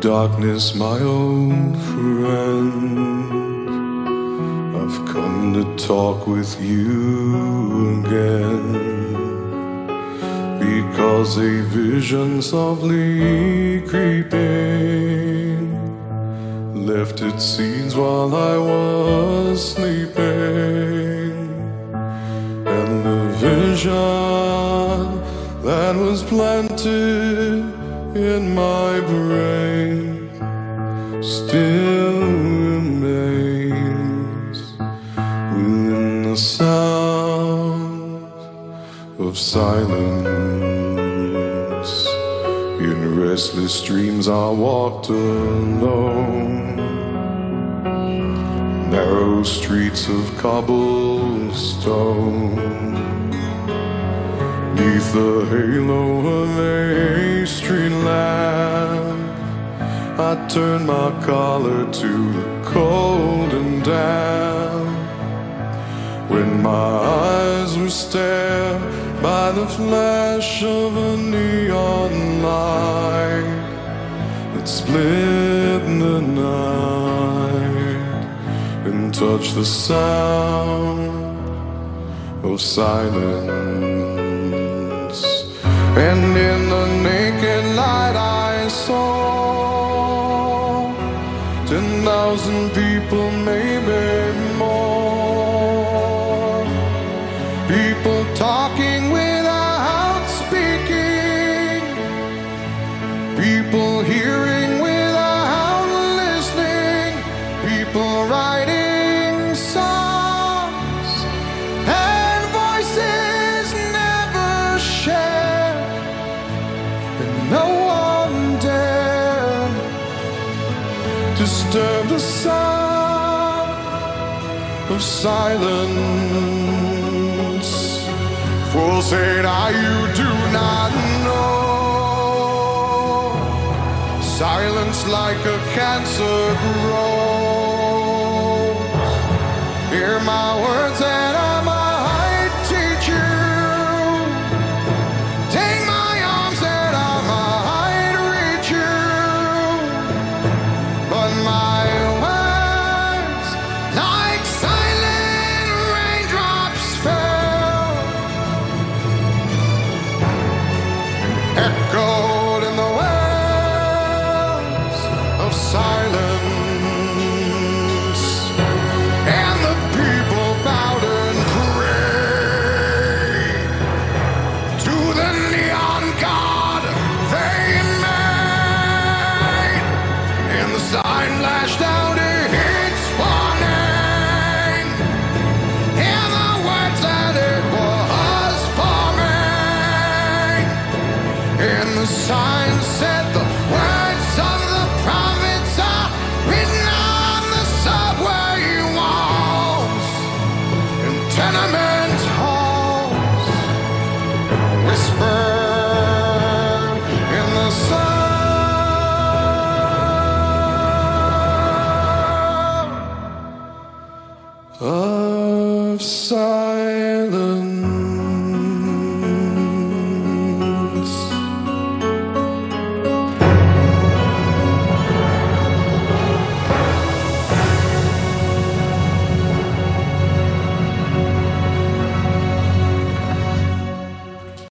darkness, my old friend, I've come to talk with you again, because a vision softly creeping left its seeds while I was sleeping, and the vision that was planted in my brain still remains within the sound of silence. In restless dreams I walked alone, narrow streets of cobblestone, neath the halo of a street lamp. I turned my collar to the cold and damp, when my eyes were stared by the flash of a neon light that split the night and touched the sound of silence. And in the naked light I saw 10,000 people, maybe more, people talking without speaking, people hearing without listening, people writing songs and voices never shared, and no one dared disturb the sound of silence. Fools say that you do not know, silence like a cancer grows. Hear my words and I might teach you, take my arms and I might reach you, but my words like silent raindrops fell, echoed in the wells of silence, and the people bowed and prayed to the neon god they made, and the sign lashed out its warning, and the words that it was forming, and the sign said the words of the prophets are written on the subway walls and tenement halls, whispered in the sound of silence.